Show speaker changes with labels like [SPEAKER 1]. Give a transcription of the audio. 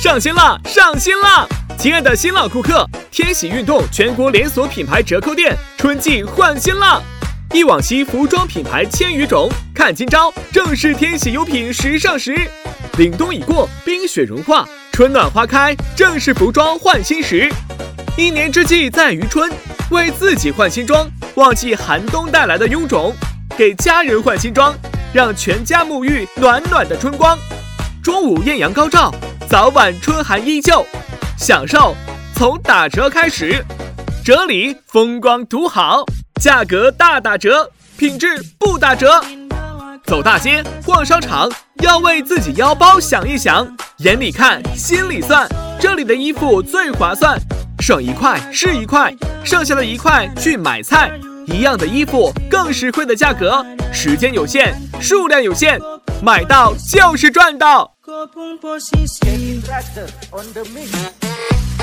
[SPEAKER 1] 上新了，上新了！亲爱的新老顾客，天喜运动全国连锁品牌折扣店春季换新了，忆往昔服装品牌千余种，看今朝正是天喜优品时尚时。凛冬已过，冰雪融化，春暖花开，正是服装换新时。一年之计在于春，为自己换新装，忘记寒冬带来的臃肿；给家人换新装，让全家沐浴暖暖的春光。中午艳阳高照，早晚春寒依旧，享受从打折开始。这里风光独好，价格大打折，品质不打折。走大街逛商场，要为自己腰包想一想，眼里看心里算，这里的衣服最划算，省1块是1块，剩下的1块去买菜，一样的衣服更实惠的价格，时间有限，数量有限，买到就是赚到。